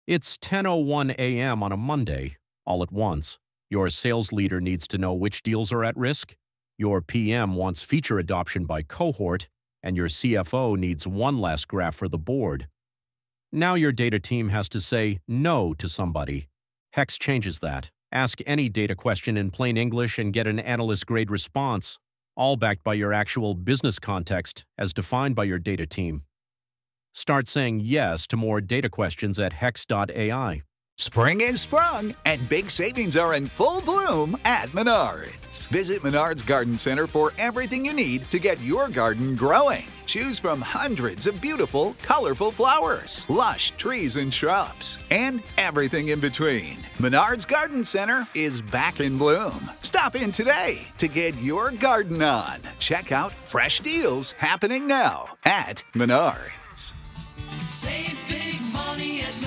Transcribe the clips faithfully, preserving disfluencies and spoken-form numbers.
It's ten oh one a.m. on a Monday, all at once. Your sales leader needs to know which deals are at risk. Your P M wants feature adoption by cohort, and your C F O needs one last graph for the board. Now your data team has to say no to somebody. Hex changes that. Ask any data question in plain English and get an analyst-grade response, all backed by your actual business context as defined by your data team. Start saying yes to more data questions at hex dot A I. Spring is sprung, and big savings are in full bloom at Menards. Visit Menards Garden Center for everything you need to get your garden growing. Choose from hundreds of beautiful, colorful flowers, lush trees and shrubs, and everything in between. Menards Garden Center is back in bloom. Stop in today to get your garden on. Check out fresh deals happening now at Menards. Save big money at Menards.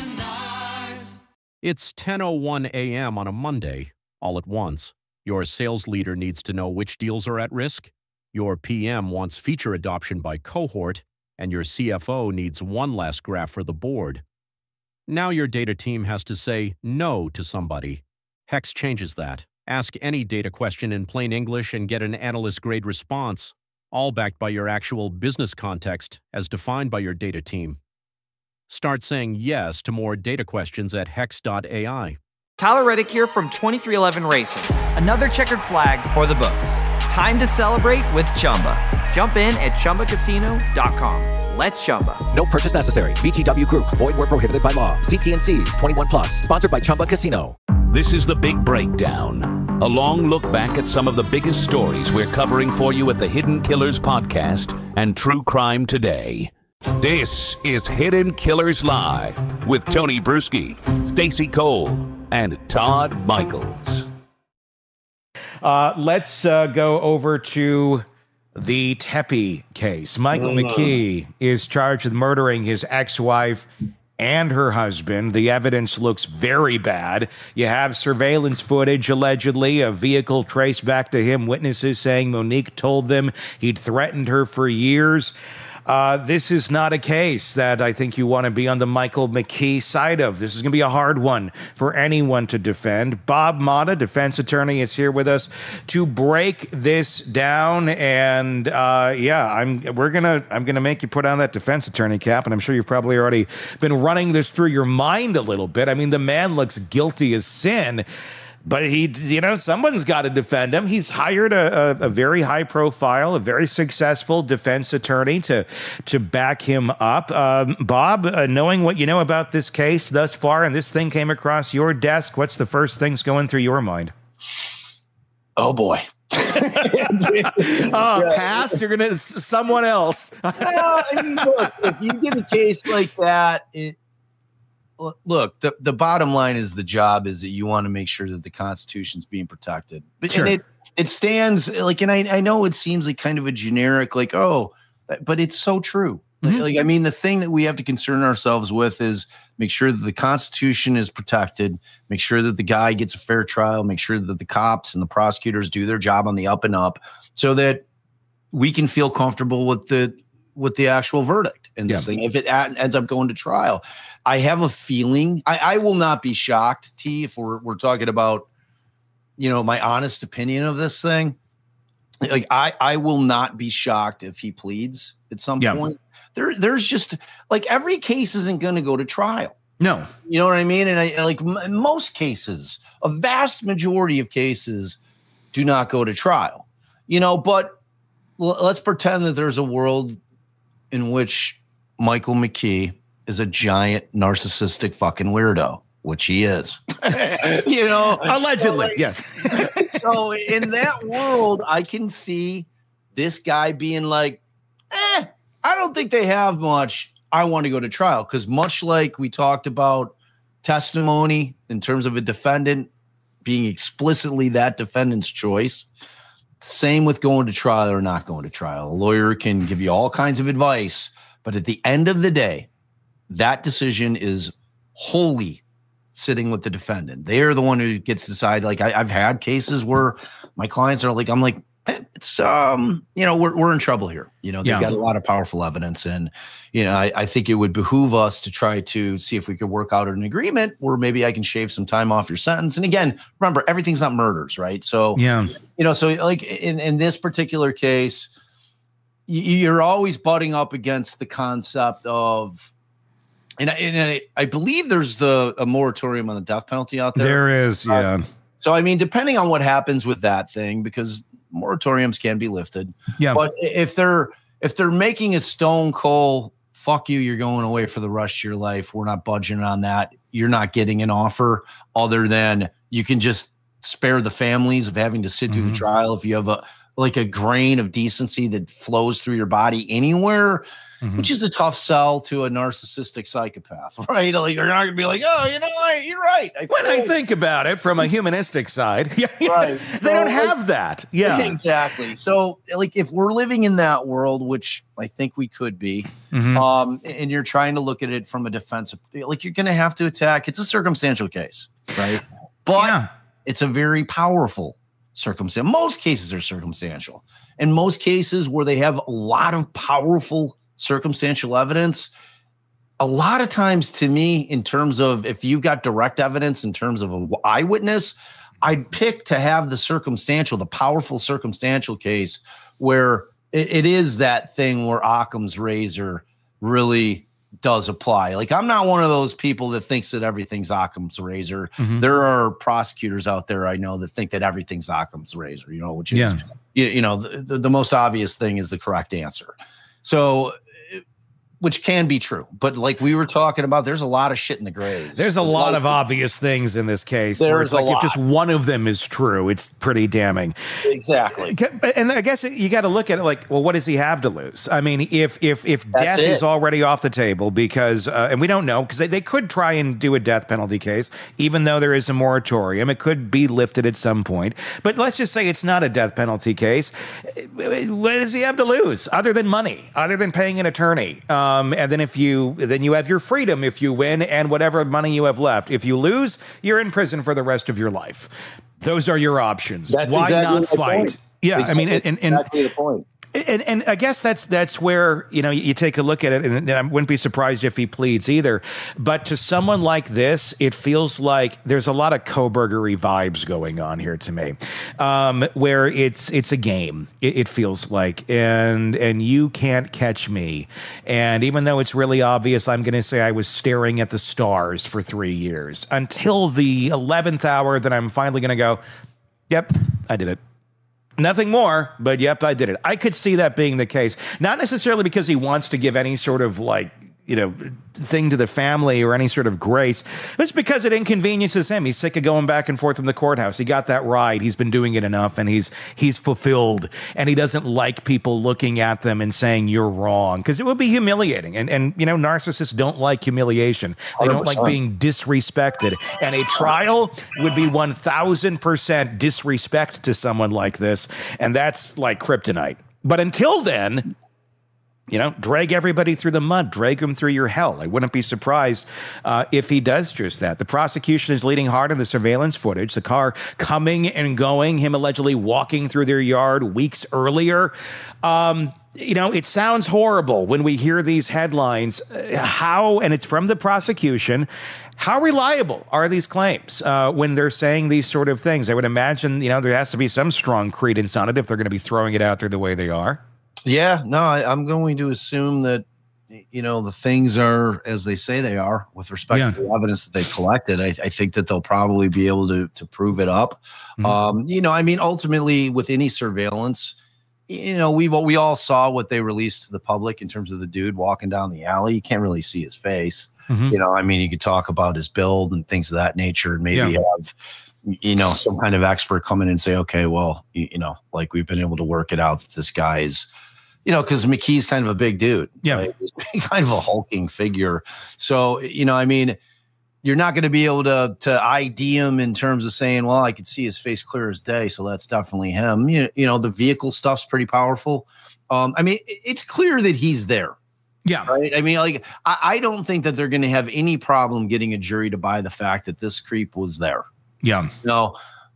It's ten oh one a.m. on a Monday, all at once. Your sales leader needs to know which deals are at risk. Your P M wants feature adoption by cohort, and your C F O needs one last graph for the board. Now your data team has to say no to somebody. Hex changes that. Ask any data question in plain English and get an analyst-grade response, all backed by your actual business context as defined by your data team. Start saying yes to more data questions at hex dot A I. Tyler Reddick here from twenty-three eleven Racing. Another checkered flag for the books. Time to celebrate with Chumba. Jump in at chumba casino dot com. Let's Chumba. No purchase necessary. V G W Group. Void where prohibited by law. See T and C's. twenty-one plus. Sponsored by Chumba Casino. This is The Big Breakdown. A long look back at some of the biggest stories we're covering for you at the Hidden Killers Podcast and True Crime Today. This is Hidden Killers Live with Tony Bruschi, Stacey Cole, and Todd Michaels. Uh, let's uh, go over to the Tepe case. Michael oh, McKee no. is charged with murdering his ex-wife and her husband. The evidence looks very bad. You have surveillance footage, allegedly, a vehicle traced back to him, witnesses saying Monique told them he'd threatened her for years. Uh, this is not a case that I think you want to be on the Michael McKee side of. This is going to be a hard one for anyone to defend. Bob Motta, defense attorney, is here with us to break this down. And uh, yeah, I'm we're gonna I'm gonna make you put on that defense attorney cap, and I'm sure you've probably already been running this through your mind a little bit. I mean, the man looks guilty as sin. But he, you know, someone's got to defend him. He's hired a, a, a very high profile, a very successful defense attorney to to back him up. Um, Bob, uh, knowing what you know about this case thus far, and this thing came across your desk, what's the first things going through your mind? Oh, boy. oh, pass? You're going to someone else. well, I mean, look, if you get a case like that, it, Look, the, the bottom line is the job is that you want to make sure that the Constitution's being protected. But sure. and it, it stands like, and I, I know it seems like kind of a generic, like, oh, but it's so true. Mm-hmm. Like, I mean, the thing that we have to concern ourselves with is make sure that the Constitution is protected, make sure that the guy gets a fair trial, make sure that the cops and the prosecutors do their job on the up and up so that we can feel comfortable with the with the actual verdict in this yeah. thing. If it ends up going to trial, I have a feeling I, I will not be shocked, T, if we're we're talking about, you know, my honest opinion of this thing. Like I, I will not be shocked if he pleads at some yeah. point. There, there's just like every case isn't going to go to trial. No, you know what I mean? And I like m- most cases, a vast majority of cases do not go to trial, you know, but l- let's pretend that there's a world in which Michael McKee is a giant narcissistic fucking weirdo, which he is, you know, allegedly. So like, yes. So in that world, I can see this guy being like, eh, I don't think they have much. I want to go to trial. Because much like we talked about testimony in terms of a defendant being explicitly that defendant's choice, same with going to trial or not going to trial. A lawyer can give you all kinds of advice, but at the end of the day, that decision is wholly sitting with the defendant. They're the one who gets to decide. Like I, I've had cases where my clients are like, I'm like, eh, it's um, you know, we're we're in trouble here. You know, they've Yeah. got a lot of powerful evidence, and you know, I, I think it would behoove us to try to see if we could work out an agreement where maybe I can shave some time off your sentence. And again, remember, everything's not murders, right? So Yeah. you know, so like in in this particular case, y- you're always butting up against the concept of. And, I, and I, I believe there's the a moratorium on the death penalty out there. There is, yeah. Uh, so, I mean, depending on what happens with that thing, because moratoriums can be lifted. Yeah. But if they're if they're making a stone cold, fuck you, you're going away for the rest of your life. We're not budging on that. You're not getting an offer other than you can just spare the families of having to sit through Mhm. the trial. If you have a like a grain of decency that flows through your body anywhere, Mhm. which is a tough sell to a narcissistic psychopath, right? Like you're not gonna be like, oh, you know, I, you're right. I When I feel- think about it from a humanistic side, yeah, Right. they don't So, have like- that. Yeah. exactly. So, like, if we're living in that world, which I think we could be, Mhm. um, and you're trying to look at it from a defensive, like, you're going to have to attack. It's a circumstantial case, right? But Yeah. it's a very powerful circumstance. Most cases are circumstantial. In most cases where they have a lot of powerful circumstantial evidence, a lot of times to me, in terms of if you've got direct evidence in terms of an eyewitness, I'd pick to have the circumstantial, the powerful circumstantial case where it, it is that thing where Occam's razor really does apply. Like, I'm not one of those people that thinks that everything's Occam's razor. Mhm. There are prosecutors out there I know that think that everything's Occam's razor, you know, which is, Yeah. you, you know, the, the, the most obvious thing is the correct answer. So, which can be true, but like we were talking about, there's a lot of shit in the grays. There's a lot Like, of obvious things in this case where There's it's like a if just lot. one of them is true, it's pretty damning. Exactly. And I guess you got to look at it like, well, what does he have to lose? I mean, if if if That's death it. is already off the table because, uh, and we don't know because they, they could try and do a death penalty case, even though there is a moratorium, it could be lifted at some point. But let's just say it's not a death penalty case. What does he have to lose other than money, other than paying an attorney? Um, and then if you then you have your freedom if you win and whatever money you have left. If you lose, you're in prison for the rest of your life. Those are your options. That's Why exactly not my fight? point. Yeah, I mean, Exactly- and, and, exactly the point. and and I guess that's that's where, you know, you take a look at it, and I wouldn't be surprised if he pleads either. But to someone like this, it feels like there's a lot of Kobergery vibes going on here to me, um, where it's it's a game. It, it feels like, and and you can't catch me. And even though it's really obvious, I'm going to say I was staring at the stars for three years until the eleventh hour. That I'm finally going to go, yep, I did it. Nothing more, but yep, I did it. I could see that being the case. Not necessarily because he wants to give any sort of like, you know, thing to the family or any sort of grace. It's because it inconveniences him. He's sick of going back and forth from the courthouse. He got that ride. He's been doing it enough, and he's he's fulfilled. And he doesn't like people looking at them and saying you're wrong, because it would be humiliating. And and you know, narcissists don't like humiliation. They don't like one hundred being percent. disrespected. And a trial would be one thousand percent disrespect to someone like this, and that's like kryptonite. But until then, you know, drag everybody through the mud, drag them through your hell. I wouldn't be surprised uh, if he does just that. The prosecution is leading hard on the surveillance footage, the car coming and going, him allegedly walking through their yard weeks earlier. Um, you know, it sounds horrible when we hear these headlines. Uh, How, and it's from the prosecution, how reliable are these claims uh, when they're saying these sort of things? I would imagine, you know, there has to be some strong credence on it if they're going to be throwing it out there the way they are. Yeah, no, I, I'm going to assume that, you know, the things are as they say they are with respect Yeah. to the evidence that they've collected. I, I think that they'll probably be able to to prove it up. Mhm. Um, you know, I mean, ultimately, with any surveillance, you know, we we all saw what they released to the public in terms of the dude walking down the alley. You can't really see his face. Mhm. You know, I mean, you could talk about his build and things of that nature, and maybe Yeah. have, you know, some kind of expert come in and say, okay, well, you, you know, like we've been able to work it out that this guy is, you know, because McKee's kind of a big dude. Yeah. Right? He's kind of a hulking figure. So, you know, I mean, you're not going to be able to to I D him in terms of saying, well, I could see his face clear as day, so that's definitely him. You, you know, the vehicle stuff's pretty powerful. Um, I mean, it- it's clear that he's there. Yeah. Right. I mean, like, I, I don't think that they're going to have any problem getting a jury to buy the fact that this creep was there. Yeah. No,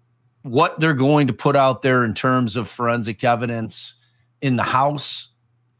what they're going to put out there in terms of forensic evidence in the house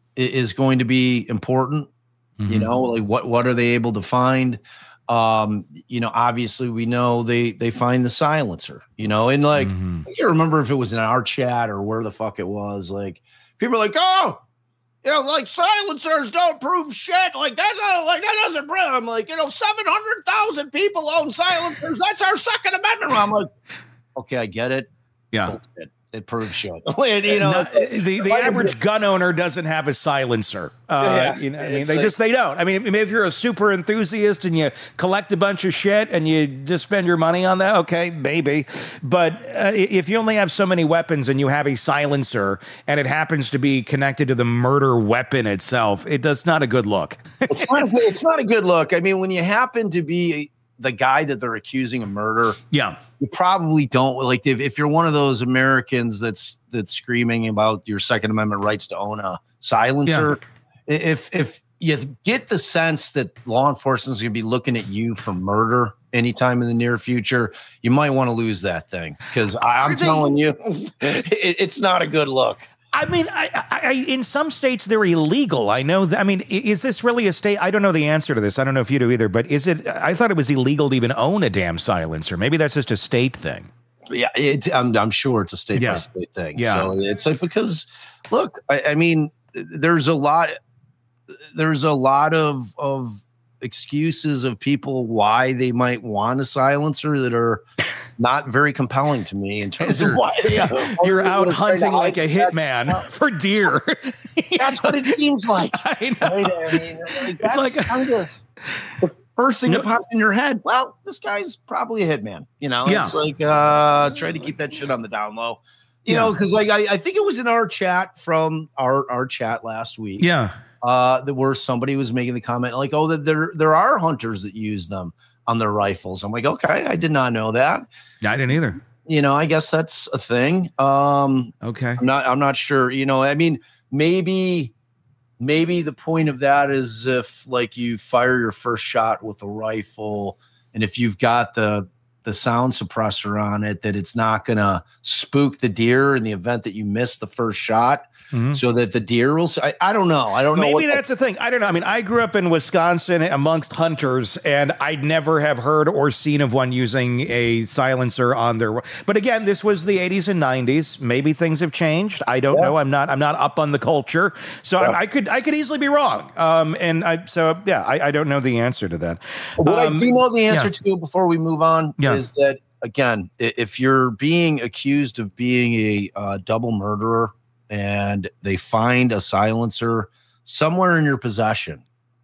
is going to be important. Mm-hmm. You know, like what, what are they able to find? Um, you know, obviously we know they, they find the silencer, you know, and like, mm-hmm. I can't remember if it was in our chat or where the fuck it was. Like people are like, oh, you know, like silencers don't prove shit. Like that's not like, that doesn't prove. I'm like, you know, seven hundred thousand people own silencers. That's our Second Amendment. I'm like, okay, I get it. Yeah. That's it. It proves shit. you know, Not, like, the, the average gun owner doesn't have a silencer. Uh, yeah, you know, I mean, they like, just they don't. I mean, if you're a super enthusiast and you collect a bunch of shit and you just spend your money on that, okay, maybe. But uh, if you only have so many weapons and you have a silencer and it happens to be connected to the murder weapon itself, it does not a good look. it's not. A, it's not a good look. I mean, when you happen to be the guy that they're accusing of murder, yeah, you probably don't like if, if you're one of those Americans that's that's screaming about your Second Amendment rights to own a silencer. Yeah. If if you get the sense that law enforcement is going to be looking at you for murder anytime in the near future, you might want to lose that thing because I'm telling you, it, it's not a good look. I mean, I, I, in some states they're illegal. I know that. I mean, is this really a state? I don't know the answer to this. I don't know if you do either. But is it? I thought it was illegal to even own a damn silencer. Maybe that's just a state thing. Yeah, it's, I'm, I'm sure it's a state yeah. by state thing. Yeah. So it's like because look, I, I mean, there's a lot. There's a lot of of excuses of people why they might want a silencer that are not very compelling to me in terms of why yeah, you're out hunting like a hitman for deer. That's what it seems like. I know. Right? I mean, like, that's it's like kind of the first thing no, that pops in your head. Well, this guy's probably a hitman. You know, yeah. it's like uh, try to keep that shit on the down low. You yeah. know, because like I, I think it was in our chat from our our chat last week. Yeah, uh, that where somebody was making the comment like, oh, that there there are hunters that use them on their rifles. I'm like, okay, I did not know that. I didn't either. You know, I guess that's a thing. Um, okay. I'm not, I'm not sure, you know, I mean, maybe, maybe the point of that is if like you fire your first shot with a rifle and if you've got the, the sound suppressor on it, that it's not going to spook the deer in the event that you miss the first shot. Mm-hmm. So that the deer will. I, I don't know. I don't know. Maybe that's the thing. I don't know. I mean, I grew up in Wisconsin amongst hunters, and I'd never have heard or seen of one using a silencer on their. But again, this was the eighties and nineties. Maybe things have changed. I don't yeah. know. I'm not. I'm not up on the culture, so yeah. I, I could. I could easily be wrong. Um, and I. So yeah, I, I don't know the answer to that. What um, I do know the answer yeah. to before we move on yeah. is that again, if you're being accused of being a uh, double murderer, and they find a silencer somewhere in your possession,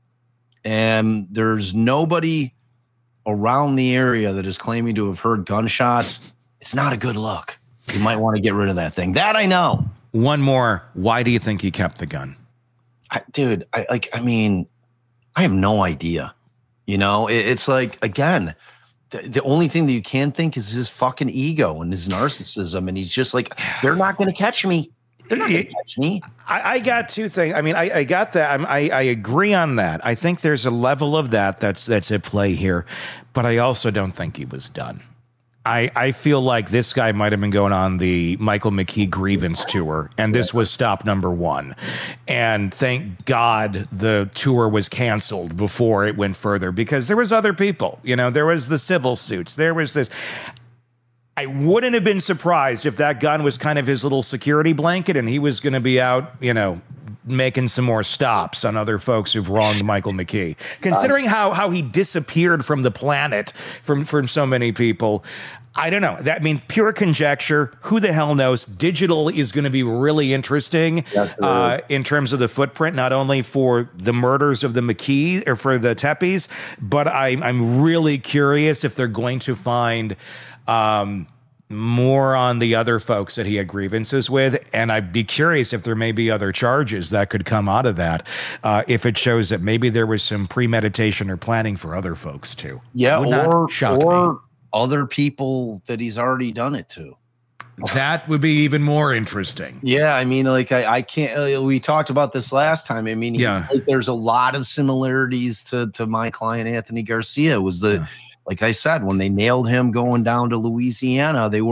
and there's nobody around the area that is claiming to have heard gunshots, it's not a good look. You might want to get rid of that thing. That I know. One more. Why do you think he kept the gun? I, dude, I like, I mean, I have no idea. You know, it, it's like, again, the, the only thing that you can think is his fucking ego and his narcissism. And he's just like, they're not going to catch me. They're not going to catch me. I, I got two things. I mean, I, I got that. I'm, I, I agree on that. I think there's a level of that that's that's at play here, but I also don't think he was done. I, I feel like this guy might have been going on the Michael McKee grievance tour, and this was stop number one. And thank God the tour was canceled before it went further, because there was other people. You know, there was the civil suits. There was this. I wouldn't have been surprised if that gun was kind of his little security blanket and he was going to be out, you know, making some more stops on other folks who've wronged Michael McKee. Considering how how he disappeared from the planet from, from so many people, I don't know. That means pure conjecture. Who the hell knows? Digital is going to be really interesting uh, in terms of the footprint, not only for the murders of the McKee or for the Teppies, but I, I'm really curious if they're going to find um, more on the other folks that he had grievances with. And I'd be curious if there may be other charges that could come out of that, uh, if it shows that maybe there was some premeditation or planning for other folks too. Yeah, Would or, not shock or me. Other people that he's already done it to. That would be even more interesting. Yeah, I mean, like I, I can't. Uh, we talked about this last time. I mean, yeah, like, there's a lot of similarities to to my client Anthony Garcia. Was the yeah. like I said, when they nailed him going down to Louisiana, they were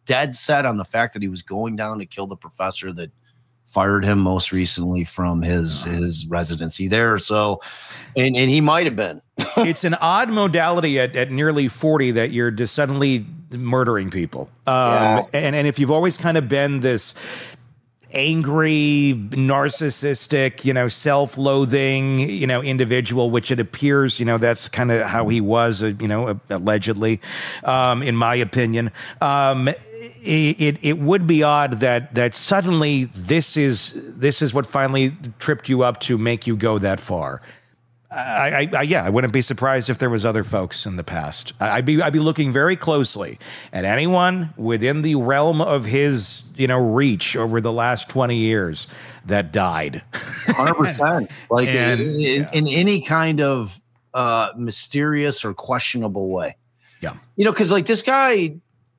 dead set on the fact that he was going down to kill the professor that fired him most recently from his his residency there. So, and, and he might have been. It's an odd modality at, at nearly forty that you're just suddenly murdering people. Um, yeah. and, and if you've always kind of been this angry, narcissistic, you know, self-loathing, you know, individual, which it appears, you know, that's kind of how he was, uh, you know, allegedly, um, in my opinion. Um, it, it it would be odd that that suddenly this is this is what finally tripped you up to make you go that far. I, I, I yeah, I wouldn't be surprised if there was other folks in the past. I'd be I'd be looking very closely at anyone within the realm of his, you know, reach over the last twenty years that died. one hundred percent. Like And, in, in, yeah. in any kind of uh, mysterious or questionable way. Yeah. You know, because like this guy,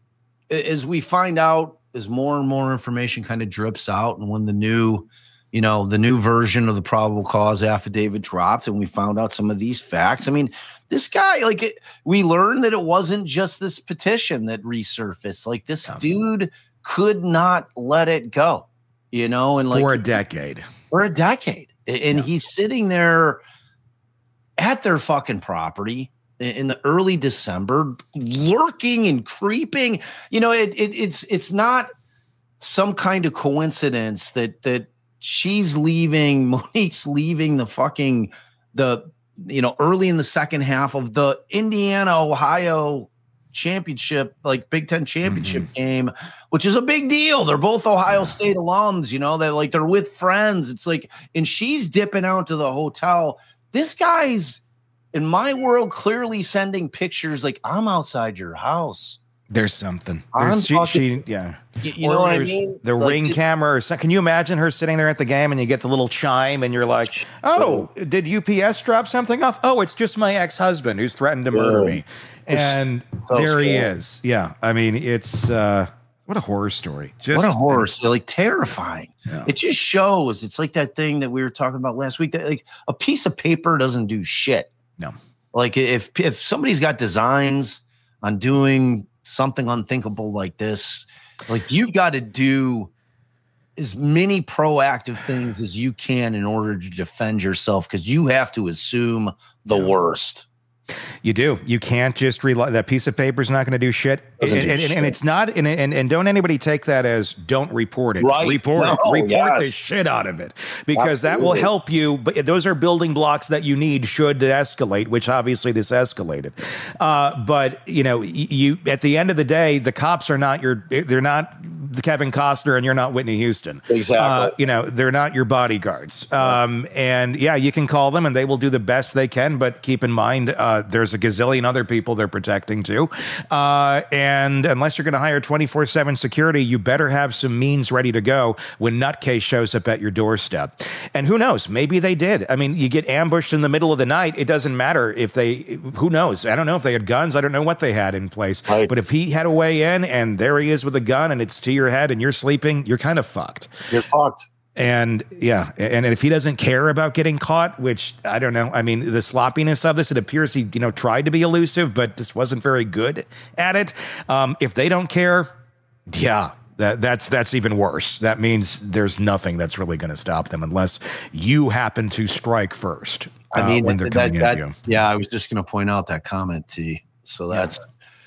as we find out, as more and more information kind of drips out, and when the new, you know, the new version of the probable cause affidavit dropped and we found out some of these facts. I mean, this guy, like, it, we learned that it wasn't just this petition that resurfaced. Like, this Yeah. dude could not let it go, you know, and like For a decade. for a decade. And Yeah. he's sitting there at their fucking property in the early December, lurking and creeping. You know, it, it it's it's not some kind of coincidence that that she's leaving, Monique's leaving the fucking the you know early in the second half of the Indiana Ohio championship, like Big Ten championship mm-hmm. game, which is a big deal. They're both Ohio State alums, you know, they're like they're with friends. It's like, and she's dipping out to the hotel. This guy's, in my world, clearly sending pictures like, I'm outside your house. There's something. I'm There's, she, talking- she, yeah. You, you Or know what I there's mean? The Like, ring it- camera. Or so, can you imagine her sitting there at the game and you get the little chime and you're like, oh, did U P S drop something off? Oh, it's just my ex-husband who's threatened to murder me. And so there he scary. is. Yeah. I mean, it's, uh, what a horror story. Just What a horror story, like terrifying. Yeah. It just shows. It's like that thing that we were talking about last week, that like a piece of paper doesn't do shit. No. Like if if somebody's got designs on doing something unthinkable like this, like you've got to do as many proactive things as you can in order to defend yourself, because you have to assume the worst. You do. You can't just rely. That piece of paper is not going to do shit. And, Doesn't do and, shit. and it's not. And, and and don't anybody take that as don't report it. Right. Report it. No, Report yes. the shit out of it, because that will Absolutely. help you. But those are building blocks that you need should it escalate, which obviously this escalated. Uh, but you know, y- you at the end of the day, the cops are not your. They're not the Kevin Costner, and you're not Whitney Houston. Exactly. Uh, you know, they're not your bodyguards. Um, and yeah, you can call them, and they will do the best they can. But keep in mind, uh, there's a gazillion other people they're protecting too. Uh, and unless you're going to hire twenty-four seven security, you better have some means ready to go when nutcase shows up at your doorstep. And who knows? Maybe they did. I mean, you get ambushed in the middle of the night. It doesn't matter if they, who knows? I don't know if they had guns. I don't know what they had in place. Right. But if he had a way in and there he is with a gun and it's to your head and you're sleeping, you're kind of fucked. You're fucked. And yeah, and if he doesn't care about getting caught, which I don't know, I mean, the sloppiness of this, it appears he, you know, tried to be elusive, but just wasn't very good at it. Um, if they don't care, yeah, that, that's that's even worse. That means there's nothing that's really going to stop them unless you happen to strike first. Uh, I mean, when they're that, coming that, at you. yeah, I was just going to point out that comment, T. So that's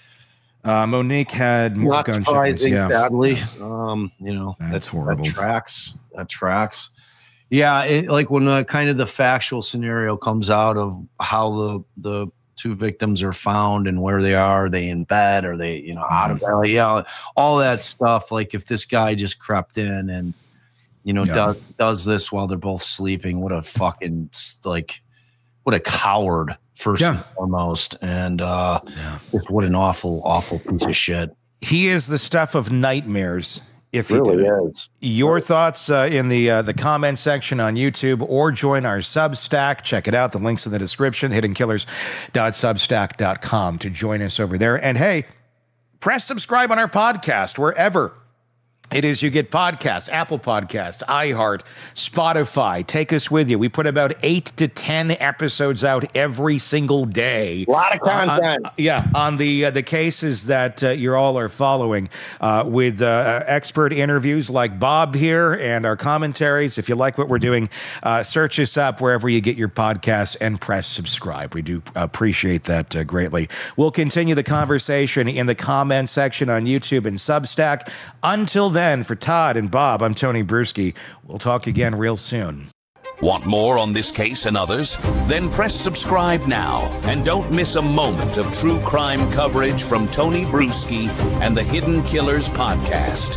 Uh, Monique had more not gun surprising, shipments. Yeah. sadly. Um, you know, That's that, horrible. That tracks. That tracks. Yeah, it, like when the kind of the factual scenario comes out of how the the two victims are found and where they are, are they in bed, are they, you know, out of bed, like, yeah, all that stuff. Like if this guy just crept in and, you know, Yeah. does does this while they're both sleeping, what a fucking like, what a coward. First Yeah. and foremost, and uh, just what an awful, awful piece of shit. He is the stuff of nightmares. If he Really did it. is. Your thoughts uh, in the uh, the comment section on YouTube, or join our Substack. Check it out. The link's in the description, hidden killers dot substack dot com to join us over there. And hey, press subscribe on our podcast wherever It is you get podcasts, Apple Podcast, iHeart, Spotify. Take us with you. We put about eight to ten episodes out every single day. A lot of content. Uh, on, yeah, on the uh, the cases that uh, you all are following uh, with uh, expert interviews like Bob here and our commentaries. If you like what we're doing, uh, search us up wherever you get your podcasts and press subscribe. We do appreciate that uh, greatly. We'll continue the conversation in the comment section on YouTube and Substack. Until then, Then for Todd and Bob, I'm Tony Bruschi. We'll talk again real soon. Want more on this case and others? Then press subscribe now and don't miss a moment of true crime coverage from Tony Bruschi and the Hidden Killers podcast.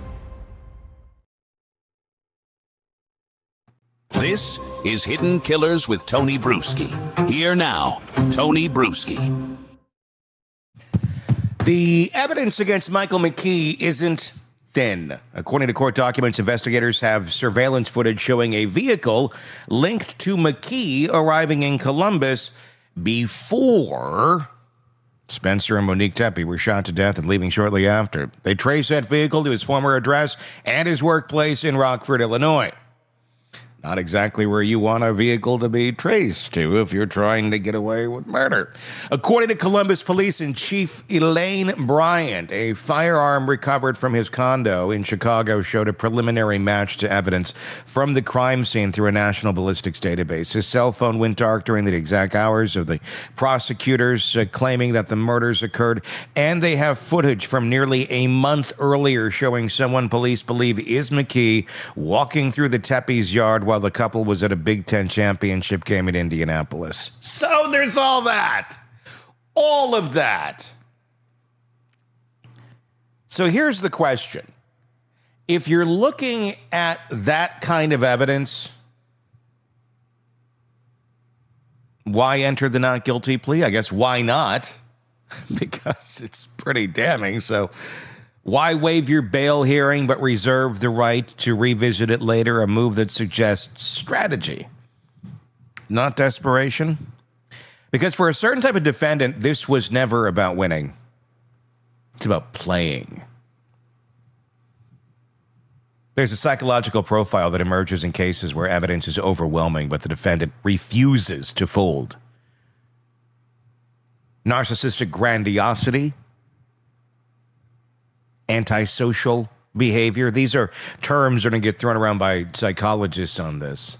This is Hidden Killers with Tony Bruschi. Here now, Tony Bruschi. The evidence against Michael McKee isn't thin. According to court documents, investigators have surveillance footage showing a vehicle linked to McKee arriving in Columbus before Spencer and Monique Tepe were shot to death and leaving shortly after. They traced that vehicle to his former address and his workplace in Rockford, Illinois. Not exactly where you want a vehicle to be traced to if you're trying to get away with murder. According to Columbus Police and Chief Elaine Bryant, a firearm recovered from his condo in Chicago showed a preliminary match to evidence from the crime scene through a national ballistics database. His cell phone went dark during the exact hours of the prosecutors uh, claiming that the murders occurred, and they have footage from nearly a month earlier showing someone police believe is McKee walking through the Tepe's yard while the couple was at a Big Ten championship game in Indianapolis. So there's all that. All of that. So here's the question. If you're looking at that kind of evidence, why enter the not guilty plea? I guess why not? Because it's pretty damning. So why waive your bail hearing but reserve the right to revisit it later, a move that suggests strategy, not desperation? Because for a certain type of defendant, this was never about winning. It's about playing. There's a psychological profile that emerges in cases where evidence is overwhelming, but the defendant refuses to fold. Narcissistic grandiosity, antisocial behavior. These are terms that are going to get thrown around by psychologists on this.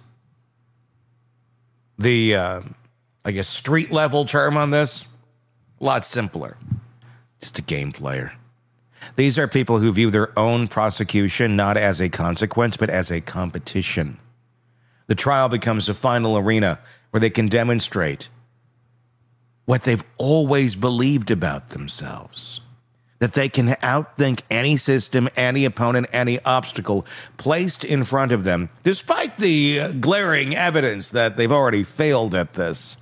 The, uh, I guess, street level term on this, a lot simpler. Just a game player. These are people who view their own prosecution not as a consequence, but as a competition. The trial becomes a final arena where they can demonstrate what they've always believed about themselves. That they can outthink any system, any opponent, any obstacle placed in front of them, despite the glaring evidence that they've already failed at this.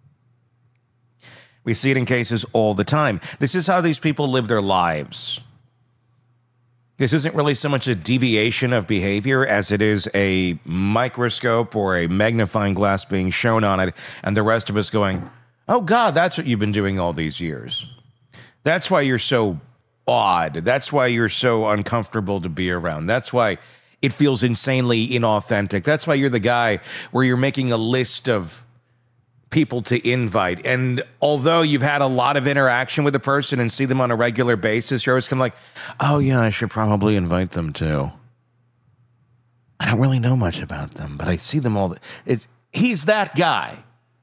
We see it in cases all the time. This is how these people live their lives. This isn't really so much a deviation of behavior as it is a microscope or a magnifying glass being shown on it, and the rest of us going, oh, God, that's what you've been doing all these years. That's why you're so odd. That's why you're so uncomfortable to be around. That's why it feels insanely inauthentic. That's why you're the guy where you're making a list of people to invite. And although you've had a lot of interaction with the person and see them on a regular basis, you're always kind of like, oh, yeah, I should probably invite them too. I don't really know much about them, but I see them all. The, it's, he's that guy.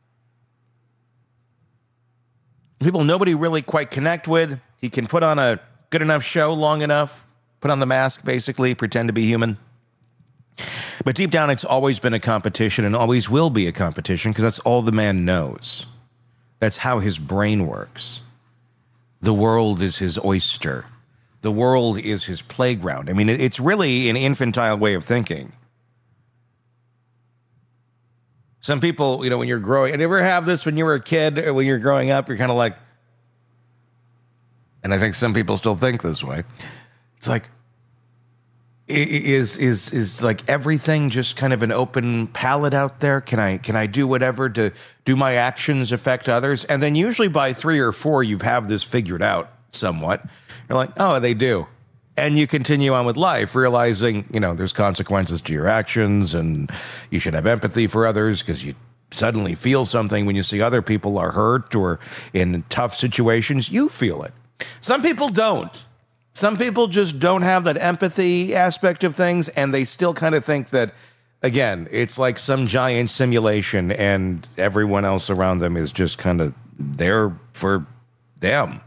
People nobody really quite connect with. He can put on a good enough show long enough, put on the mask, basically, pretend to be human. But deep down, it's always been a competition and always will be a competition because that's all the man knows. That's how his brain works. The world is his oyster. The world is his playground. I mean, it's really an infantile way of thinking. Some people, you know, when you're growing, you ever have this when you were a kid or when you're growing up, you're kind of like, and I think some people still think this way. It's like, is is is like everything just kind of an open palette out there? Can I can I do whatever to do my actions affect others? And then usually by three or four, you have this figured out somewhat. You're like, oh, they do. And you continue on with life, realizing, you know, there's consequences to your actions, and you should have empathy for others because you suddenly feel something when you see other people are hurt or in tough situations. You feel it. Some people don't. Some people just don't have that empathy aspect of things, and they still kind of think that, again, it's like some giant simulation, and everyone else around them is just kind of there for them.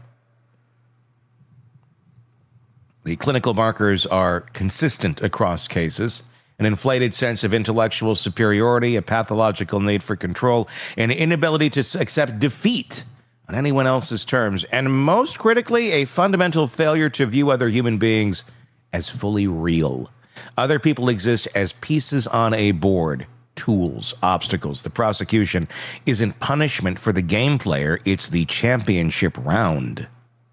The clinical markers are consistent across cases: an inflated sense of intellectual superiority, a pathological need for control, an inability to accept defeat on anyone else's terms, and most critically, a fundamental failure to view other human beings as fully real. Other people exist as pieces on a board, tools, obstacles. The prosecution isn't punishment for the game player, it's the championship round.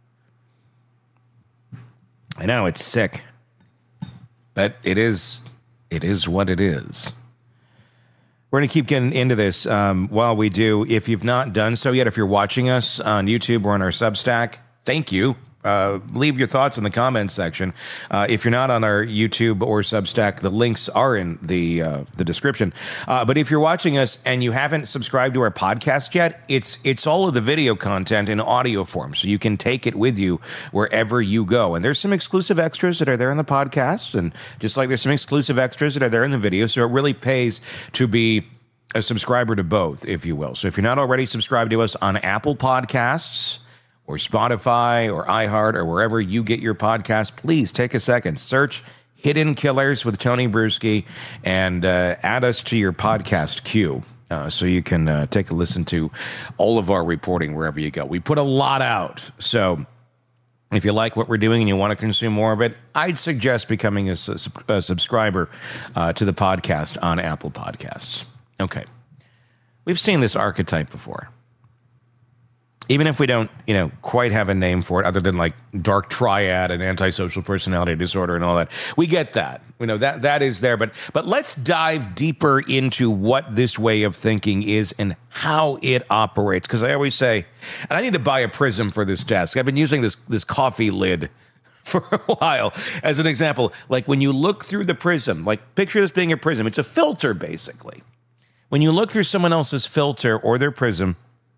I know, it's sick, but it is, it is what it is. We're going to keep getting into this um, while we do. If you've not done so yet, if you're watching us on YouTube or on our Substack, thank you. Uh, leave your thoughts in the comments section. Uh, if you're not on our YouTube or Substack, the links are in the uh, the description. Uh, but if you're watching us and you haven't subscribed to our podcast yet, it's it's all of the video content in audio form, so you can take it with you wherever you go. And there's some exclusive extras that are there in the podcast, and just like there's some exclusive extras that are there in the video, so it really pays to be a subscriber to both, if you will. So if you're not already subscribed to us on Apple Podcasts or Spotify or iHeart or wherever you get your podcast, please take a second. Search Hidden Killers with Tony Bruschi and uh, add us to your podcast queue uh, so you can uh, take a listen to all of our reporting wherever you go. We put a lot out, so if you like what we're doing and you want to consume more of it, I'd suggest becoming a, a subscriber uh, to the podcast on Apple Podcasts. Okay. We've seen this archetype before. Even if we don't, you know, quite have a name for it, other than like dark triad and antisocial personality disorder and all that, we get that. You know, that that is there. But but let's dive deeper into what this way of thinking is and how it operates. Because I always say, and I need to buy a prism for this desk. I've been using this this coffee lid for a while as an example. Like when you look through the prism, like picture this being a prism. It's a filter, basically. When you look through someone else's filter or their prism,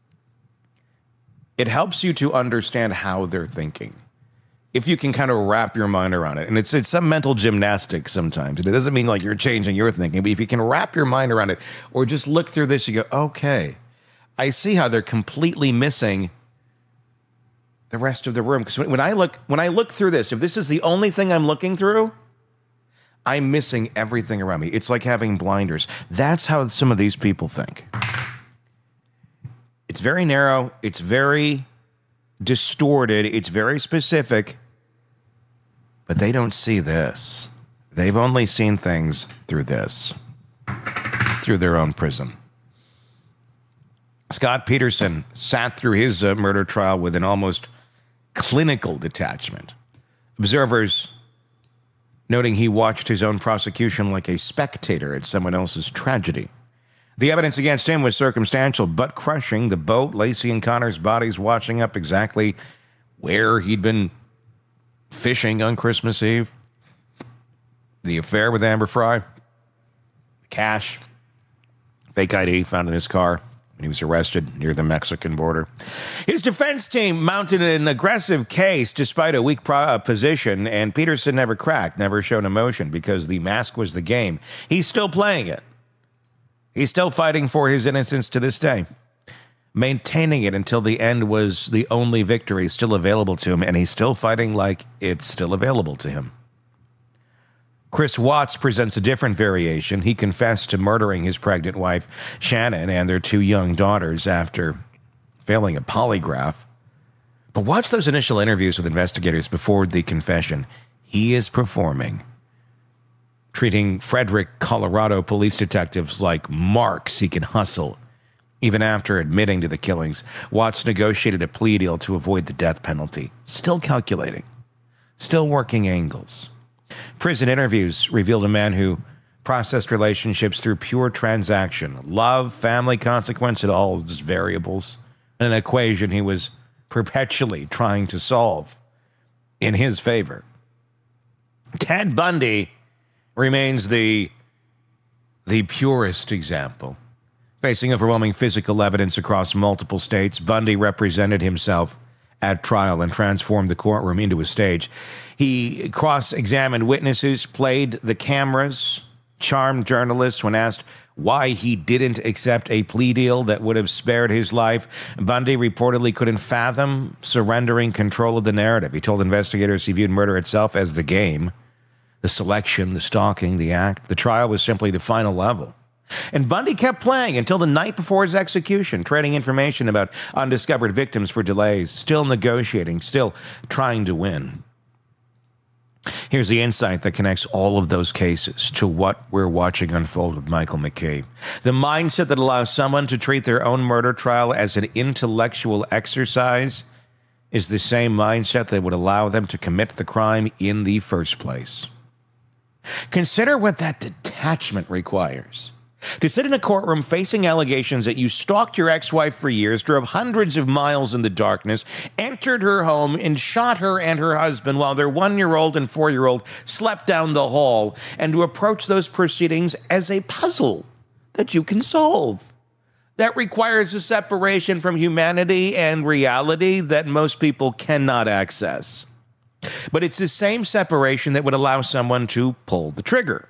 it helps you to understand how they're thinking. If you can kind of wrap your mind around it. And it's it's some mental gymnastics sometimes. It doesn't mean like you're changing your thinking, but if you can wrap your mind around it or just look through this, you go, okay, I see how they're completely missing the rest of the room. Because when I look when I look through this, if this is the only thing I'm looking through, I'm missing everything around me. It's like having blinders. That's how some of these people think. It's very narrow. It's very distorted. It's very specific. But they don't see this. They've only seen things through this, through their own prism. Scott Peterson sat through his uh, murder trial with an almost clinical detachment. Observers noting he watched his own prosecution like a spectator at someone else's tragedy. The evidence against him was circumstantial but crushing. The boat, Lacey and Connor's bodies washing up exactly where he'd been fishing on Christmas Eve. The affair with Amber Frey. Cash. Fake I D found in his car when he was arrested near the Mexican border. His defense team mounted an aggressive case despite a weak pro- position, and Peterson never cracked, never showed emotion because the mask was the game. He's still playing it. He's still fighting for his innocence to this day, maintaining it until the end was the only victory still available to him, and he's still fighting like it's still available to him. Chris Watts presents a different variation. He confessed to murdering his pregnant wife, Shannon, and their two young daughters after failing a polygraph. But watch those initial interviews with investigators before the confession. He is performing, treating Frederick, Colorado police detectives like marks he can hustle. Even after admitting to the killings, Watts negotiated a plea deal to avoid the death penalty. Still calculating. Still working angles. Prison interviews revealed a man who processed relationships through pure transaction. Love, family, consequence, it all just variables. An equation he was perpetually trying to solve in his favor. Ted Bundy remains the, the purest example. Facing overwhelming physical evidence across multiple states, Bundy represented himself at trial and transformed the courtroom into a stage. He cross-examined witnesses, played the cameras, charmed journalists when asked why he didn't accept a plea deal that would have spared his life. Bundy reportedly couldn't fathom surrendering control of the narrative. He told investigators he viewed murder itself as the game, the selection, the stalking, the act. The trial was simply the final level. And Bundy kept playing until the night before his execution, trading information about undiscovered victims for delays, still negotiating, still trying to win. Here's the insight that connects all of those cases to what we're watching unfold with Michael McKee. The mindset that allows someone to treat their own murder trial as an intellectual exercise is the same mindset that would allow them to commit the crime in the first place. Consider what that detachment requires. To sit in a courtroom facing allegations that you stalked your ex-wife for years, drove hundreds of miles in the darkness, entered her home, and shot her and her husband while their one-year-old and four-year-old slept down the hall, and to approach those proceedings as a puzzle that you can solve. That requires a separation from humanity and reality that most people cannot access. But it's the same separation that would allow someone to pull the trigger.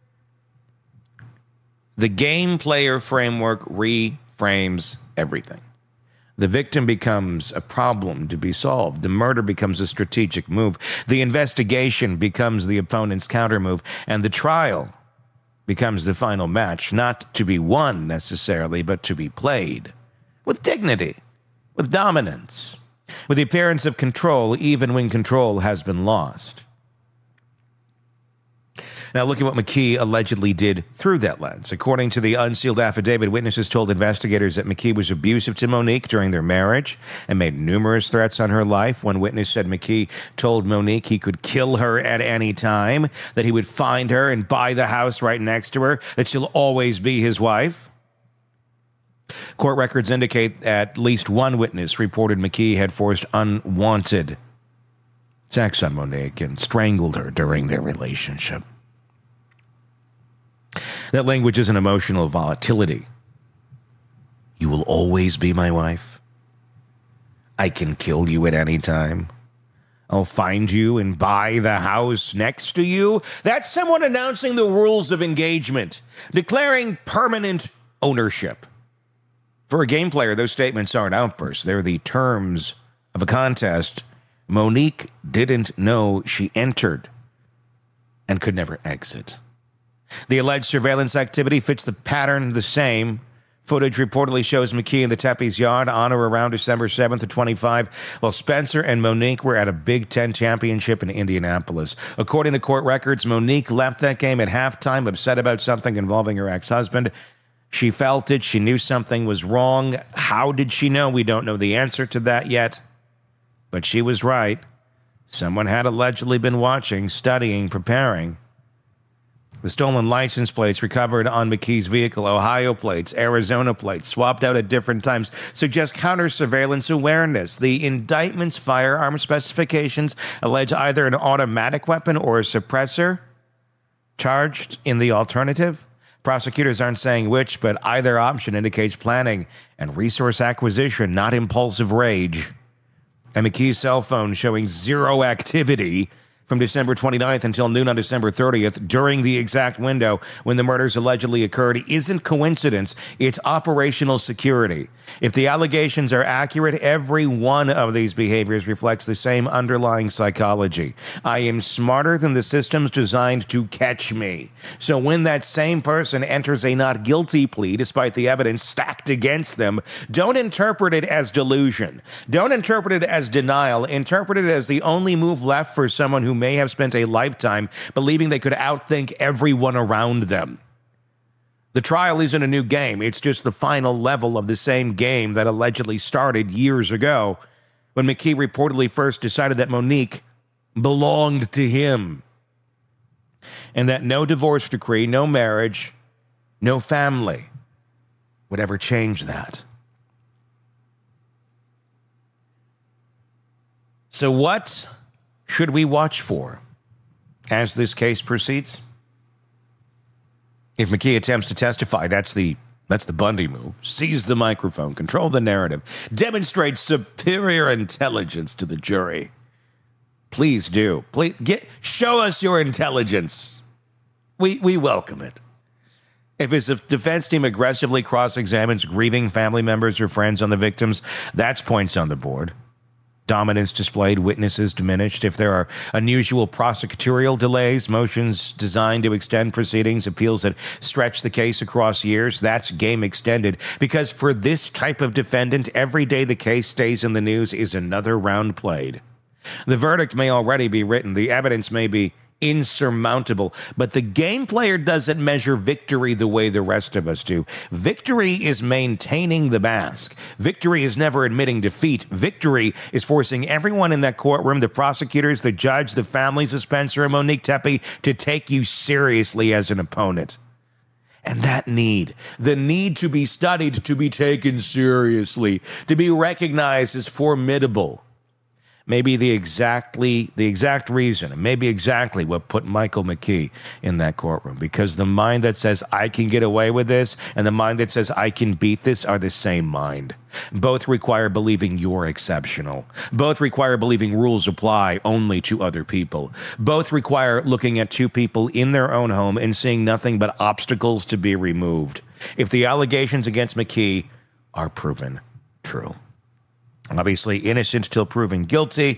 The game player framework reframes everything. The victim becomes a problem to be solved. The murder becomes a strategic move. The investigation becomes the opponent's countermove. And the trial becomes the final match, not to be won necessarily, but to be played with dignity, with dominance, with the appearance of control, even when control has been lost. Now, look at what McKee allegedly did through that lens. According to the unsealed affidavit, witnesses told investigators that McKee was abusive to Monique during their marriage and made numerous threats on her life. One witness said McKee told Monique he could kill her at any time, that he would find her and buy the house right next to her, that she'll always be his wife. Court records indicate at least one witness reported McKee had forced unwanted sex on Monique and strangled her during their relationship. That language is an emotional volatility. You will always be my wife. I can kill you at any time. I'll find you and buy the house next to you. That's someone announcing the rules of engagement, declaring permanent ownership. For a game player, those statements aren't outbursts. They're the terms of a contest Monique didn't know she entered and could never exit. The alleged surveillance activity fits the pattern the same. Footage reportedly shows McKee in the Tepes yard on or around December seventh of twenty-five, while Spencer and Monique were at a Big Ten championship in Indianapolis. According to court records, Monique left that game at halftime upset about something involving her ex-husband. She felt it. She knew something was wrong. How did she know? We don't know the answer to that yet. But she was right. Someone had allegedly been watching, studying, preparing. The stolen license plates recovered on McKee's vehicle, Ohio plates, Arizona plates, swapped out at different times, suggest counter-surveillance awareness. The indictment's firearm specifications allege either an automatic weapon or a suppressor. Charged in the alternative? Prosecutors aren't saying which, but either option indicates planning and resource acquisition, not impulsive rage. And McKee's cell phone showing zero activity from December twenty-ninth until noon on December thirtieth, during the exact window when the murders allegedly occurred, isn't coincidence. It's operational security. If the allegations are accurate, every one of these behaviors reflects the same underlying psychology. I am smarter than the systems designed to catch me. So when that same person enters a not guilty plea, despite the evidence stacked against them, don't interpret it as delusion. Don't interpret it as denial. Interpret it as the only move left for someone who may have spent a lifetime believing they could outthink everyone around them. The trial isn't a new game. It's just the final level of the same game that allegedly started years ago when McKee reportedly first decided that Monique belonged to him and that no divorce decree, no marriage, no family would ever change that. So what should we watch for as this case proceeds? If McKee attempts to testify, that's the that's the Bundy move. Seize the microphone, control the narrative, demonstrate superior intelligence to the jury. Please do. Please get show us your intelligence. We we welcome it. If his defense team aggressively cross-examines grieving family members or friends on the victims, that's points on the board. Dominance displayed, witnesses diminished. If there are unusual prosecutorial delays, motions designed to extend proceedings, appeals that stretch the case across years, that's game extended. Because for this type of defendant, every day the case stays in the news is another round played. The verdict may already be written. The evidence may be insurmountable, but the game player doesn't measure victory the way the rest of us do. Victory is maintaining the mask. Victory is never admitting defeat. Victory is forcing everyone in that courtroom, the prosecutors, the judge, the families of Spencer and Monique Tepe, to take you seriously as an opponent. And that need, the need to be studied, to be taken seriously, to be recognized as formidable, maybe the exactly the exact reason, and maybe exactly what put Michael McKee in that courtroom. Because the mind that says, I can get away with this, and the mind that says, I can beat this, are the same mind. Both require believing you're exceptional. Both require believing rules apply only to other people. Both require looking at two people in their own home and seeing nothing but obstacles to be removed, if the allegations against McKee are proven true. Obviously innocent till proven guilty.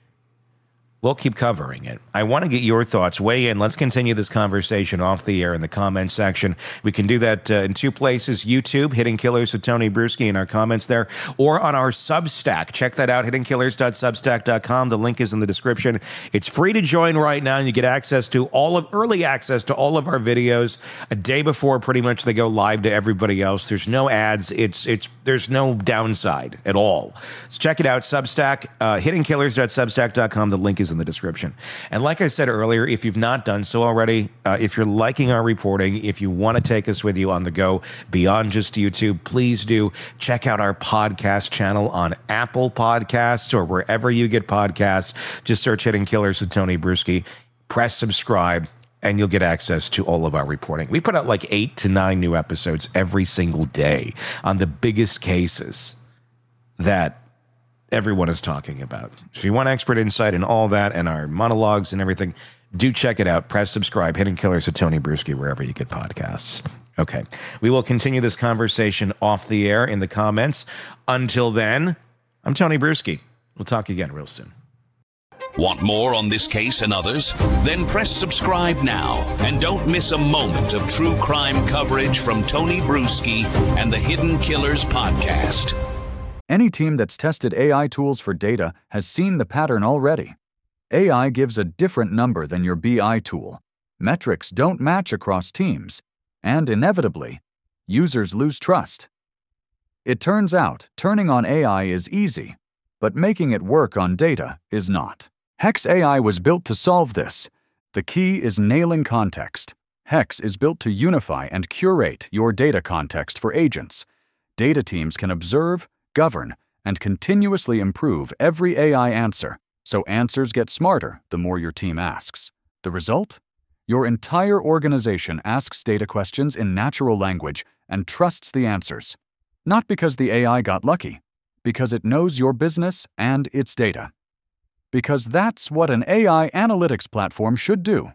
We'll keep covering it. I want to get your thoughts. Weigh in. Let's continue this conversation off the air in the comments section. We can do that uh, in two places. YouTube, Hidden Killers with Tony Brueski in our comments there, or on our Substack. Check that out, hidden killers dot substack dot com. The link is in the description. It's free to join right now, and you get access to all of early access to all of our videos a day before pretty much they go live to everybody else. There's no ads. It's it's there's no downside at all. So check it out, Substack, uh, hidden killers dot substack dot com. The link is in the description. And like I said earlier, if you've not done so already, uh, if you're liking our reporting, if you want to take us with you on the go beyond just YouTube, please do check out our podcast channel on Apple Podcasts or wherever you get podcasts. Just search Hidden Killers with Tony Brueski, press subscribe, and you'll get access to all of our reporting. We put out like eight to nine new episodes every single day on the biggest cases that everyone is talking about. So if you want expert insight and all that and our monologues and everything, do check it out. Press subscribe. Hidden Killers with Tony Brueski, wherever you get podcasts. Okay. We will continue this conversation off the air in the comments. Until then, I'm Tony Brueski. We'll talk again real soon. Want more on this case and others? Then press subscribe now and don't miss a moment of true crime coverage from Tony Brueski and the Hidden Killers podcast. Any team that's tested A I tools for data has seen the pattern already. A I gives a different number than your B I tool. Metrics don't match across teams, and inevitably, users lose trust. It turns out turning on A I is easy, but making it work on data is not. Hex A I was built to solve this. The key is nailing context. Hex is built to unify and curate your data context for agents. Data teams can observe, govern, and continuously improve every A I answer, so answers get smarter the more your team asks. The result? Your entire organization asks data questions in natural language and trusts the answers. Not because the A I got lucky, because it knows your business and its data. Because that's what an A I analytics platform should do.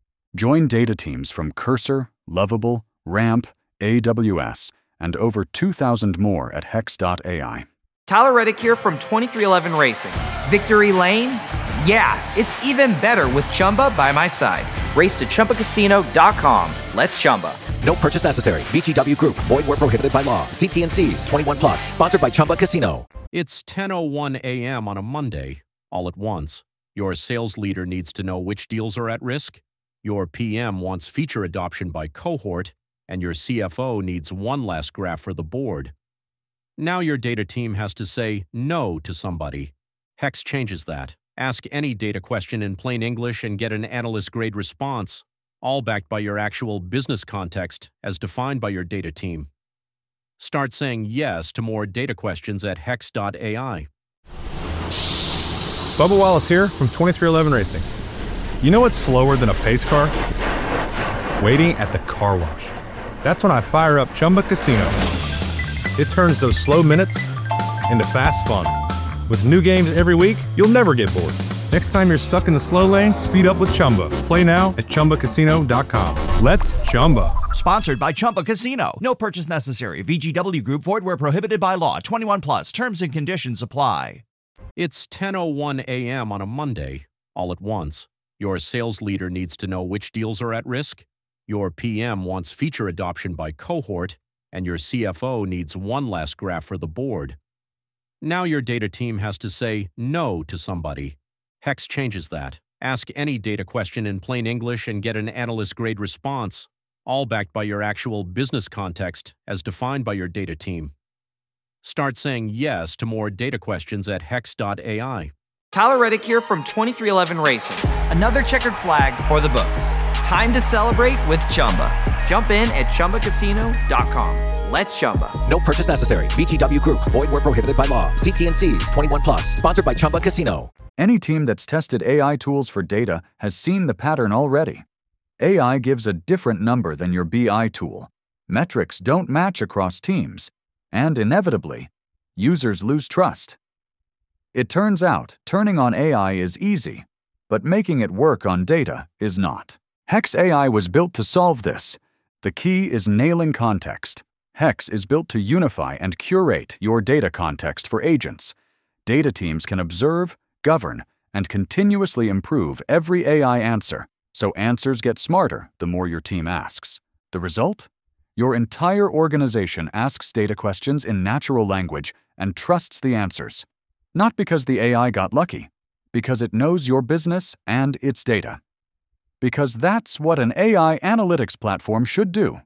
Join data teams from Cursor, Lovable, Ramp, A W S, and over two thousand more at hex dot A I. Tyler Reddick here from twenty-three eleven Racing. Victory Lane? Yeah, it's even better with Chumba by my side. Race to chumba casino dot com. Let's Chumba. No purchase necessary. V G W Group. Void where prohibited by law. See T and C's. twenty-one plus. Sponsored by Chumba Casino. It's ten oh one a.m. on a Monday, all at once. Your sales leader needs to know which deals are at risk. Your P M wants feature adoption by cohort, and your C F O needs one last graph for the board. Now your data team has to say no to somebody. Hex changes that. Ask any data question in plain English and get an analyst-grade response, all backed by your actual business context as defined by your data team. Start saying yes to more data questions at hex dot A I. Bubba Wallace here from twenty-three eleven Racing. You know what's slower than a pace car? Waiting at the car wash. That's when I fire up Chumba Casino. It turns those slow minutes into fast fun. With new games every week, you'll never get bored. Next time you're stuck in the slow lane, speed up with Chumba. Play now at Chumba Casino dot com. Let's Chumba. Sponsored by Chumba Casino. No purchase necessary. V G W Group. Void where prohibited by law. twenty-one plus. Terms and conditions apply. It's ten oh one a.m. on a Monday, all at once. Your sales leader needs to know which deals are at risk. Your P M wants feature adoption by cohort, and your C F O needs one last graph for the board. Now your data team has to say no to somebody. Hex changes that. Ask any data question in plain English and get an analyst-grade response, all backed by your actual business context as defined by your data team. Start saying yes to more data questions at hex dot A I. Tyler Reddick here from twenty-three eleven Racing. Another checkered flag for the books. Time to celebrate with Chumba. Jump in at Chumba Casino dot com. Let's Chumba. No purchase necessary. V G W Group. Void where prohibited by law. See T N Cs. twenty-one plus. Sponsored by Chumba Casino. Any team that's tested A I tools for data has seen the pattern already. A I gives a different number than your B I tool. Metrics don't match across teams. And inevitably, users lose trust. It turns out turning on A I is easy, but making it work on data is not. Hex A I was built to solve this. The key is nailing context. Hex is built to unify and curate your data context for agents. Data teams can observe, govern, and continuously improve every A I answer, so answers get smarter the more your team asks. The result? Your entire organization asks data questions in natural language and trusts the answers. Not because the A I got lucky, because it knows your business and its data. Because that's what an A I analytics platform should do.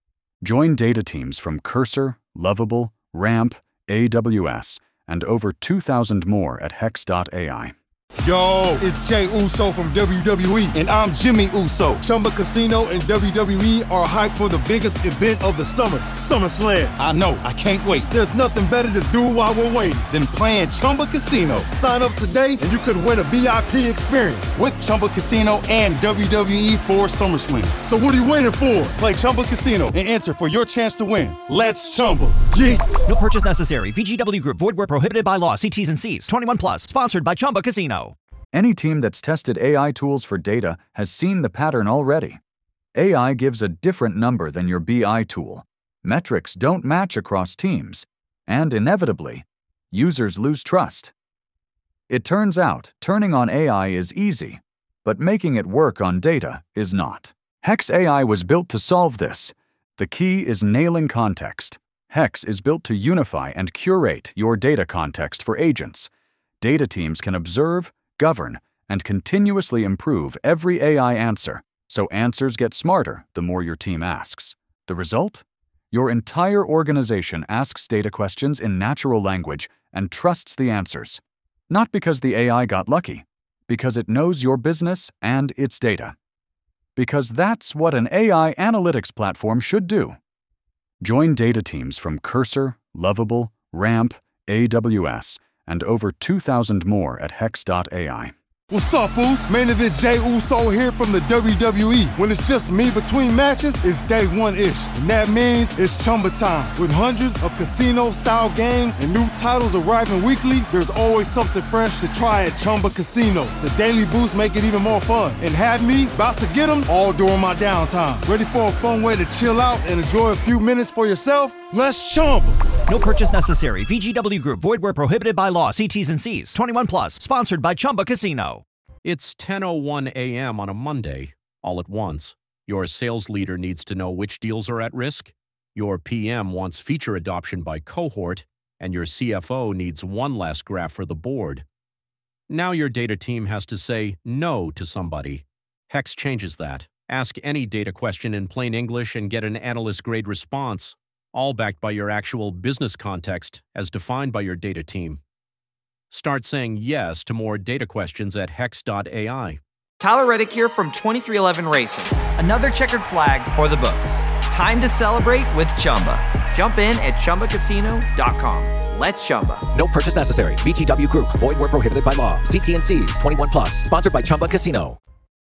Join data teams from Cursor, Lovable, Ramp, A W S, and over two thousand more at hex dot A I. Yo, it's Jay Uso from W W E, and I'm Jimmy Uso. Chumba Casino and W W E are hyped for the biggest event of the summer, SummerSlam. I know, I can't wait. There's nothing better to do while we're waiting than playing Chumba Casino. Sign up today and you could win a V I P experience with Chumba Casino and W W E for SummerSlam. So what are you waiting for? Play Chumba Casino and enter for your chance to win. Let's Chumba. Yeah. No purchase necessary. V G W Group. Void where prohibited by law. See T's and C's. twenty-one plus. Sponsored by Chumba Casino. Any team that's tested A I tools for data has seen the pattern already. A I gives a different number than your B I tool. Metrics don't match across teams. And inevitably, users lose trust. It turns out turning on A I is easy, but making it work on data is not. Hex A I was built to solve this. The key is nailing context. Hex is built to unify and curate your data context for agents. Data teams can observe, govern, and continuously improve every A I answer, so answers get smarter the more your team asks. The result? Your entire organization asks data questions in natural language and trusts the answers. Not because the A I got lucky, because it knows your business and its data. Because that's what an A I analytics platform should do. Join data teams from Cursor, Lovable, Ramp, A W S, and over two thousand more at hex dot A I. What's up, fools? Main event Jay Uso here from the W W E. When it's just me between matches, it's day one-ish. And that means it's Chumba time. With hundreds of casino-style games and new titles arriving weekly, there's always something fresh to try at Chumba Casino. The daily boosts make it even more fun. And have me about to get them all during my downtime. Ready for a fun way to chill out and enjoy a few minutes for yourself? Let's Chumba. No purchase necessary. V G W Group. Void where prohibited by law. See T's and C's. twenty-one plus. Sponsored by Chumba Casino. It's ten oh one a.m. on a Monday, all at once. Your sales leader needs to know which deals are at risk. Your P M wants feature adoption by cohort, and your C F O needs one last graph for the board. Now your data team has to say no to somebody. Hex changes that. Ask any data question in plain English and get an analyst-grade response, all backed by your actual business context as defined by your data team. Start saying yes to more data questions at hex dot A I. Tyler Reddick here from twenty-three eleven Racing. Another checkered flag for the books. Time to celebrate with Chumba. Jump in at Chumba Casino dot com. Let's Chumba. No purchase necessary. V G W Group. Void where prohibited by law. See T N Cs. twenty-one plus. Sponsored by Chumba Casino.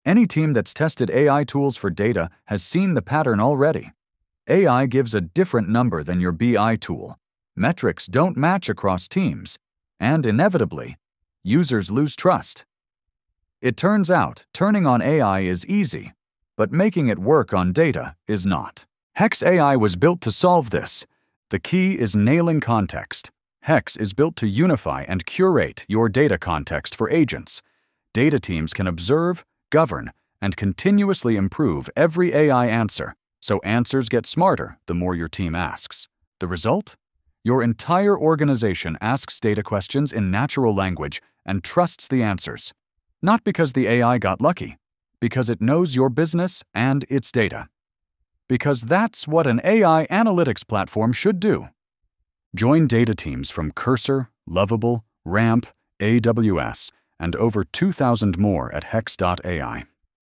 Any team that's tested A I tools for data has seen the pattern already. A I gives a different number than your B I tool. Metrics don't match across teams, and inevitably, users lose trust. It turns out turning on A I is easy, but making it work on data is not. Hex A I was built to solve this. The key is nailing context. Hex is built to unify and curate your data context for agents. Data teams can observe, govern, and continuously improve every A I answer, so answers get smarter the more your team asks. The result? Your entire organization asks data questions in natural language and trusts the answers. Not because the A I got lucky, because it knows your business and its data. Because that's what an A I analytics platform should do. Join data teams from Cursor, Lovable, Ramp, A W S, and over two thousand more at hex dot A I.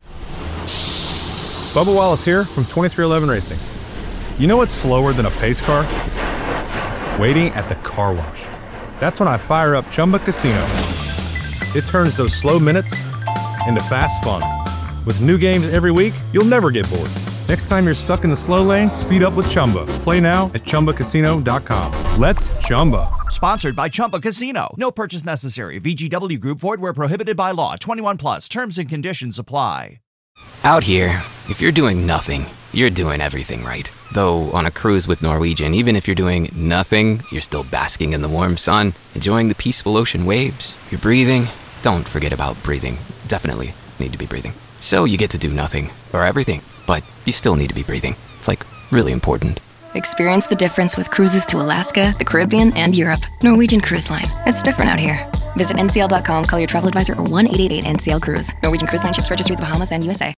Bubba Wallace here from twenty-three eleven Racing. You know what's slower than a pace car? Waiting at the car wash. That's when I fire up Chumba Casino. It turns those slow minutes into fast fun. With new games every week, you'll never get bored. Next time you're stuck in the slow lane, speed up with Chumba. Play now at chumba casino dot com. Let's Chumba. Sponsored by Chumba Casino. No purchase necessary. V G W Group. Void where prohibited by law. twenty-one plus. Terms and conditions apply. Out here, if you're doing nothing, you're doing everything right. Though on a cruise with Norwegian, even if you're doing nothing, you're still basking in the warm sun, enjoying the peaceful ocean waves. You're breathing. Don't forget about breathing. Definitely need to be breathing. So you get to do nothing or everything, but you still need to be breathing. It's like really important. Experience the difference with cruises to Alaska, the Caribbean, and Europe. Norwegian Cruise Line. It's different out here. Visit N C L dot com, call your travel advisor, or one eight eight eight N C L Cruise. Norwegian Cruise Line ships registry the Bahamas and U S A.